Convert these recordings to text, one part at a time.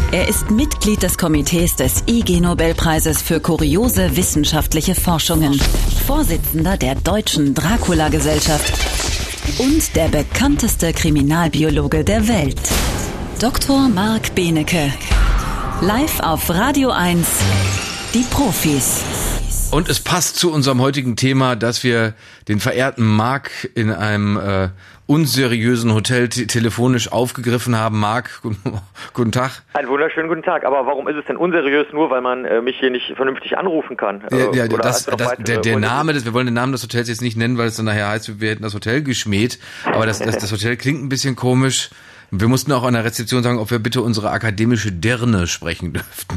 Er ist Mitglied des Komitees des IG-Nobelpreises für kuriose wissenschaftliche Forschungen, Vorsitzender der Deutschen Dracula-Gesellschaft und der bekannteste Kriminalbiologe der Welt. Dr. Marc Benecke. Live auf Radio 1, die Profis. Und es passt zu unserem heutigen Thema, dass wir den verehrten Marc in einem unseriösen Hotel telefonisch aufgegriffen haben. Marc, guten Tag. Einen wunderschönen guten Tag. Aber warum ist es denn unseriös? Nur weil man mich hier nicht vernünftig anrufen kann? Der Name, wir wollen den Namen des Hotels jetzt nicht nennen, weil es dann nachher heißt, wir hätten das Hotel geschmäht. Aber das Hotel klingt ein bisschen komisch. Wir mussten auch an der Rezeption sagen, ob wir bitte unsere akademische Dirne sprechen dürften.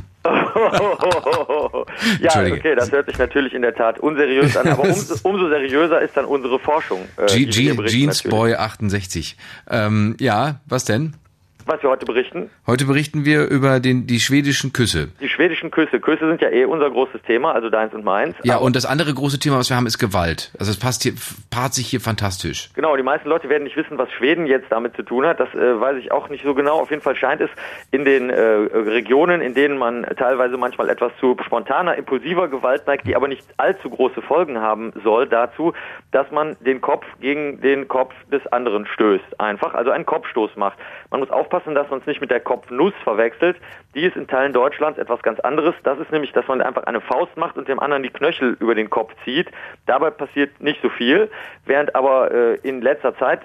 Ja, okay, das hört sich natürlich in der Tat unseriös an, aber umso seriöser ist dann unsere Forschung. Jeansboy 68. Ja, was denn? Was wir heute berichten? Heute berichten wir über die schwedischen Küsse. Die schwedischen Küsse. Küsse sind ja unser großes Thema, also deins und meins. Ja, und das andere große Thema, was wir haben, ist Gewalt. Also es paart sich hier fantastisch. Genau, die meisten Leute werden nicht wissen, was Schweden jetzt damit zu tun hat. Das weiß ich auch nicht so genau. Auf jeden Fall scheint es in den Regionen, in denen man teilweise manchmal etwas zu spontaner, impulsiver Gewalt neigt, die aber nicht allzu große Folgen haben soll, dazu, dass man den Kopf gegen den Kopf des anderen stößt. Einfach, also einen Kopfstoß macht. Man muss aufpassen, dass man es nicht mit der Kopfnuss verwechselt. Die ist in Teilen Deutschlands etwas ganz anderes. Das ist nämlich, dass man einfach eine Faust macht und dem anderen die Knöchel über den Kopf zieht. Dabei passiert nicht so viel, während aber in letzter Zeit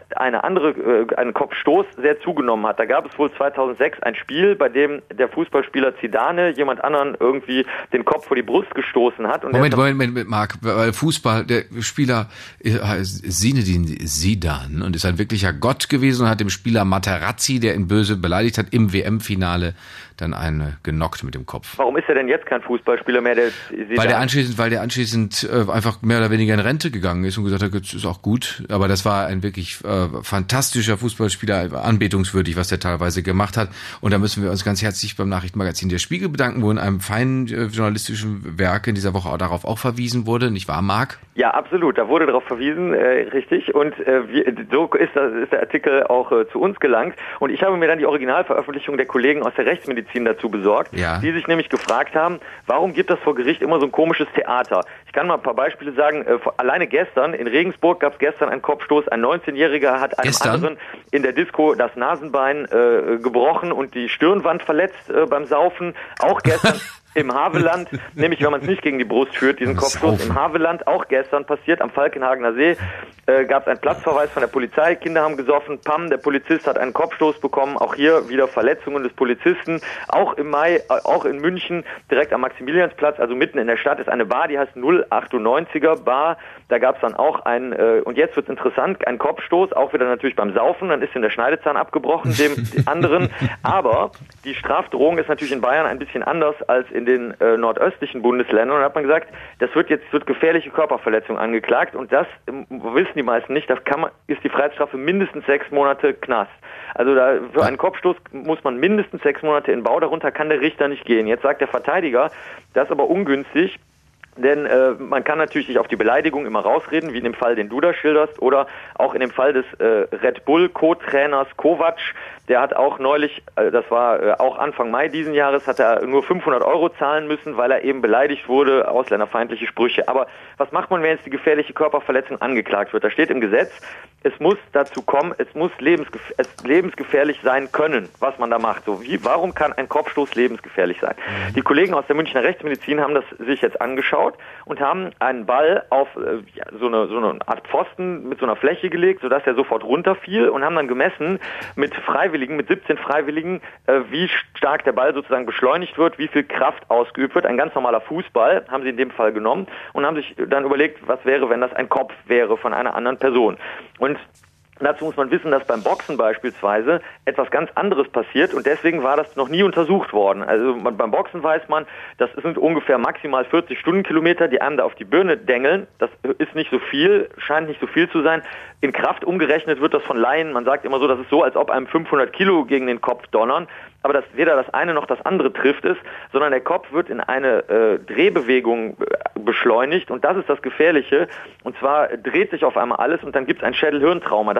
einen Kopfstoß sehr zugenommen hat. Da gab es wohl 2006 ein Spiel, bei dem der Fußballspieler Zidane jemand anderen irgendwie den Kopf vor die Brust gestoßen hat. Und Moment, Marc, weil Fußball, der Spieler Zinedine Zidane und ist ein wirklicher Gott gewesen und hat dem Spieler Materazzi, der ihn böse beleidigt hat, im WM-Finale dann einen genockt mit dem Kopf. Warum ist er denn jetzt kein Fußballspieler mehr? Weil der anschließend einfach mehr oder weniger in Rente gegangen ist und gesagt hat, jetzt ist auch gut. Aber das war ein wirklich fantastischer Fußballspieler, anbetungswürdig, was der teilweise gemacht hat. Und da müssen wir uns ganz herzlich beim Nachrichtenmagazin Der Spiegel bedanken, wo in einem feinen journalistischen Werk in dieser Woche auch darauf auch verwiesen wurde. Nicht wahr, Marc? Ja, absolut. Da wurde darauf verwiesen, richtig. Und so ist der Artikel auch zu uns gelangt. Und ich habe mir dann die Originalveröffentlichung der Kollegen aus der Rechtsmedizin dazu besorgt, die sich nämlich gefragt haben, warum gibt das vor Gericht immer so ein komisches Theater? Ich kann mal ein paar Beispiele sagen. Alleine gestern, in Regensburg gab es gestern einen Kopfstoß. Ein 19-Jähriger hat einem anderen in der Disco das Nasenbein gebrochen und die Stirnwand verletzt beim Saufen. Auch gestern im Havelland, nämlich wenn man es nicht gegen die Brust führt, diesen Kopfstoß, im Havelland, auch gestern passiert, am Falkenhagener See, gab es einen Platzverweis von der Polizei, Kinder haben gesoffen, der Polizist hat einen Kopfstoß bekommen, auch hier wieder Verletzungen des Polizisten, auch im Mai, auch in München, direkt am Maximiliansplatz, also mitten in der Stadt, ist eine Bar, die heißt 098er Bar, da gab es dann auch und jetzt wird's interessant, einen Kopfstoß, auch wieder natürlich beim Saufen, dann ist ihm der Schneidezahn abgebrochen, dem anderen, aber die Strafdrohung ist natürlich in Bayern ein bisschen anders als in den nordöstlichen Bundesländern und da hat man gesagt, das wird gefährliche Körperverletzung angeklagt und das wissen die meisten nicht, ist die Freiheitsstrafe mindestens 6 Monate Knast. Also für einen Kopfstoß muss man mindestens 6 Monate in Bau, darunter kann der Richter nicht gehen. Jetzt sagt der Verteidiger, das ist aber ungünstig, denn man kann natürlich sich auf die Beleidigung immer rausreden, wie in dem Fall, den du da schilderst, oder auch in dem Fall des Red Bull Co-Trainers Kovac. Der hat auch neulich, das war auch Anfang Mai diesen Jahres, hat er nur 500 € zahlen müssen, weil er eben beleidigt wurde, ausländerfeindliche Sprüche. Aber was macht man, wenn jetzt die gefährliche Körperverletzung angeklagt wird? Da steht im Gesetz, es muss dazu kommen, es muss lebensgefährlich sein können, was man da macht. Warum kann ein Kopfstoß lebensgefährlich sein? Die Kollegen aus der Münchner Rechtsmedizin haben das sich jetzt angeschaut und haben einen Ball auf so eine Art Pfosten mit so einer Fläche gelegt, sodass er sofort runterfiel und haben dann gemessen mit 17 Freiwilligen, wie stark der Ball sozusagen beschleunigt wird, wie viel Kraft ausgeübt wird. Ein ganz normaler Fußball haben sie in dem Fall genommen und haben sich dann überlegt, was wäre, wenn das ein Kopf wäre von einer anderen Person. Und dazu muss man wissen, dass beim Boxen beispielsweise etwas ganz anderes passiert und deswegen war das noch nie untersucht worden. Also beim Boxen weiß man, das sind ungefähr maximal 40 Stundenkilometer, die einem da auf die Birne dengeln. Das ist nicht so viel, scheint nicht so viel zu sein. In Kraft umgerechnet wird das von Laien, man sagt immer so, das ist so, als ob einem 500 Kilo gegen den Kopf donnern. Aber dass weder das eine noch das andere trifft es, sondern der Kopf wird in eine Drehbewegung beschleunigt und das ist das Gefährliche. Und zwar dreht sich auf einmal alles und dann gibt es ein Schädel-Hirntrauma. Das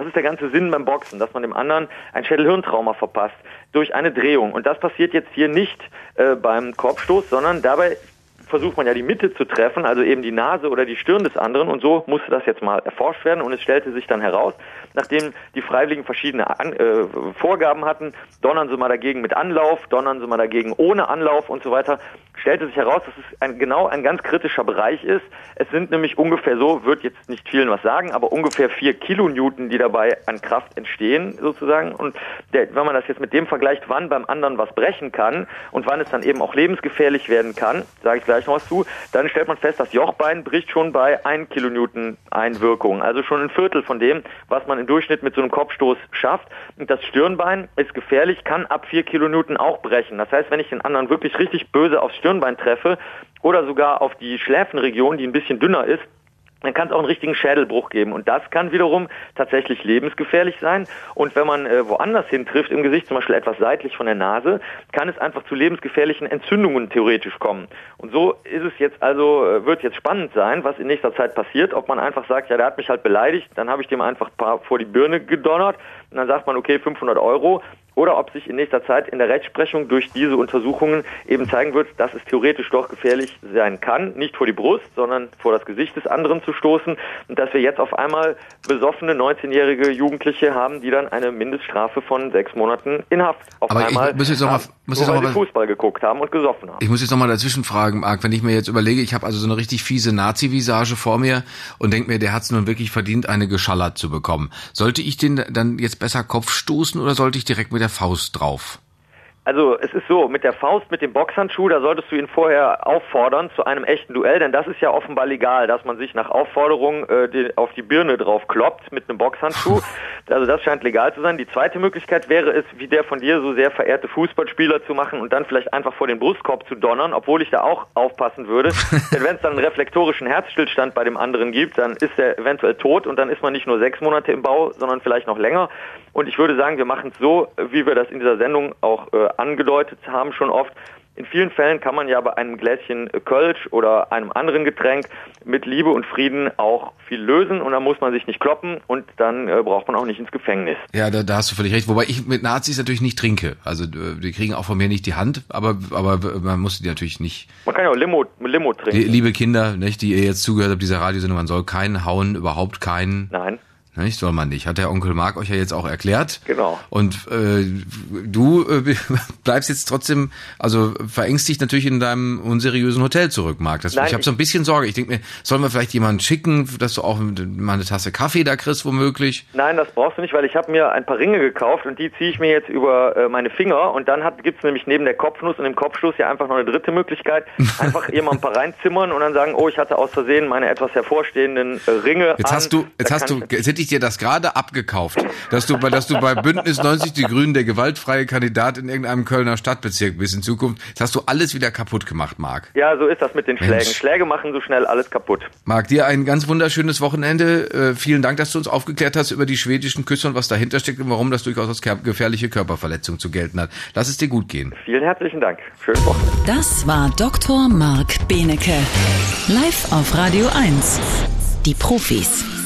ist der ganze Sinn beim Boxen, dass man dem anderen ein Schädel-Hirn-Trauma verpasst durch eine Drehung. Und das passiert jetzt hier nicht beim Korbstoß, sondern dabei versucht man ja die Mitte zu treffen, also eben die Nase oder die Stirn des anderen, und so musste das jetzt mal erforscht werden, und es stellte sich dann heraus, nachdem die Freiwilligen verschiedene Vorgaben hatten, donnern sie mal dagegen mit Anlauf, donnern sie mal dagegen ohne Anlauf und so weiter, stellte sich heraus, dass es genau ein ganz kritischer Bereich ist. Es sind nämlich ungefähr so, wird jetzt nicht vielen was sagen, aber ungefähr 4 Kilonewton, die dabei an Kraft entstehen sozusagen, und wenn man das jetzt mit dem vergleicht, wann beim anderen was brechen kann und wann es dann eben auch lebensgefährlich werden kann, sage ich gleich noch was zu, dann stellt man fest, das Jochbein bricht schon bei 1 Kilonewton Einwirkung, also schon ein Viertel von dem, was man im Durchschnitt mit so einem Kopfstoß schafft. Und das Stirnbein ist gefährlich, kann ab 4 Kilonewton auch brechen. Das heißt, wenn ich den anderen wirklich richtig böse aufs Stirnbein treffe oder sogar auf die Schläfenregion, die ein bisschen dünner ist, dann kann es auch einen richtigen Schädelbruch geben. Und das kann wiederum tatsächlich lebensgefährlich sein. Und wenn man woanders hin trifft im Gesicht, zum Beispiel etwas seitlich von der Nase, kann es einfach zu lebensgefährlichen Entzündungen theoretisch kommen. Und so ist es jetzt also, wird jetzt spannend sein, was in nächster Zeit passiert. Ob man einfach sagt, ja, der hat mich halt beleidigt, dann habe ich dem einfach ein paar vor die Birne gedonnert. Und dann sagt man, okay, 500 €. Oder ob sich in nächster Zeit in der Rechtsprechung durch diese Untersuchungen eben zeigen wird, dass es theoretisch doch gefährlich sein kann, nicht vor die Brust, sondern vor das Gesicht des anderen zu stoßen, und dass wir jetzt auf einmal besoffene 19-jährige Jugendliche haben, die dann eine Mindeststrafe von 6 Monaten in Haft auf aber einmal weil sie Fußball geguckt haben und gesoffen haben. Ich muss jetzt nochmal dazwischen fragen, Marc, wenn ich mir jetzt überlege, ich habe also so eine richtig fiese Nazi-Visage vor mir und denke mir, der hat es nun wirklich verdient, eine geschallert zu bekommen. Sollte ich den dann jetzt besser Kopf stoßen oder sollte ich direkt mit der Faust drauf? Also es ist so, mit der Faust, mit dem Boxhandschuh, da solltest du ihn vorher auffordern zu einem echten Duell, denn das ist ja offenbar legal, dass man sich nach Aufforderung auf die Birne drauf kloppt mit einem Boxhandschuh. Also das scheint legal zu sein. Die zweite Möglichkeit wäre es, wie der von dir so sehr verehrte Fußballspieler zu machen und dann vielleicht einfach vor den Brustkorb zu donnern, obwohl ich da auch aufpassen würde. Denn wenn es dann einen reflektorischen Herzstillstand bei dem anderen gibt, dann ist er eventuell tot und dann ist man nicht nur 6 Monate im Bau, sondern vielleicht noch länger. Und ich würde sagen, wir machen es so, wie wir das in dieser Sendung auch angedeutet haben schon oft. In vielen Fällen kann man ja bei einem Gläschen Kölsch oder einem anderen Getränk mit Liebe und Frieden auch viel lösen, und dann muss man sich nicht kloppen und dann braucht man auch nicht ins Gefängnis. Ja, da hast du völlig recht. Wobei ich mit Nazis natürlich nicht trinke. Also die kriegen auch von mir nicht die Hand, aber man muss die natürlich nicht. Man kann ja auch Limo trinken. Liebe Kinder, nicht, die ihr jetzt zugehört habt, dieser Radiosendung, man soll keinen hauen, überhaupt keinen. Nein. Nicht, soll man nicht. Hat der Onkel Marc euch ja jetzt auch erklärt. Genau. Und du bleibst jetzt trotzdem, also verengst dich natürlich in deinem unseriösen Hotel zurück, Marc. Ich habe so ein bisschen Sorge. Ich denke mir, sollen wir vielleicht jemanden schicken, dass du auch mal eine Tasse Kaffee da kriegst, womöglich? Nein, das brauchst du nicht, weil ich habe mir ein paar Ringe gekauft und die ziehe ich mir jetzt über meine Finger, und dann gibt's nämlich neben der Kopfnuss und dem Kopfstoß ja einfach noch eine dritte Möglichkeit. Einfach jemand ein paar reinzimmern und dann sagen, oh, ich hatte aus Versehen meine etwas hervorstehenden Ringe jetzt hätte ich dir das gerade abgekauft, dass du bei Bündnis 90 Die Grünen der gewaltfreie Kandidat in irgendeinem Kölner Stadtbezirk bist in Zukunft. Jetzt hast du alles wieder kaputt gemacht, Marc. Ja, so ist das mit den Schlägen. Schläge machen so schnell alles kaputt. Marc, dir ein ganz wunderschönes Wochenende. Vielen Dank, dass du uns aufgeklärt hast über die schwedischen Küsse und was dahinter steckt und warum das durchaus als gefährliche Körperverletzung zu gelten hat. Lass es dir gut gehen. Vielen herzlichen Dank. Schöne Woche. Das war Dr. Marc Benecke. Live auf Radio 1. Die Profis.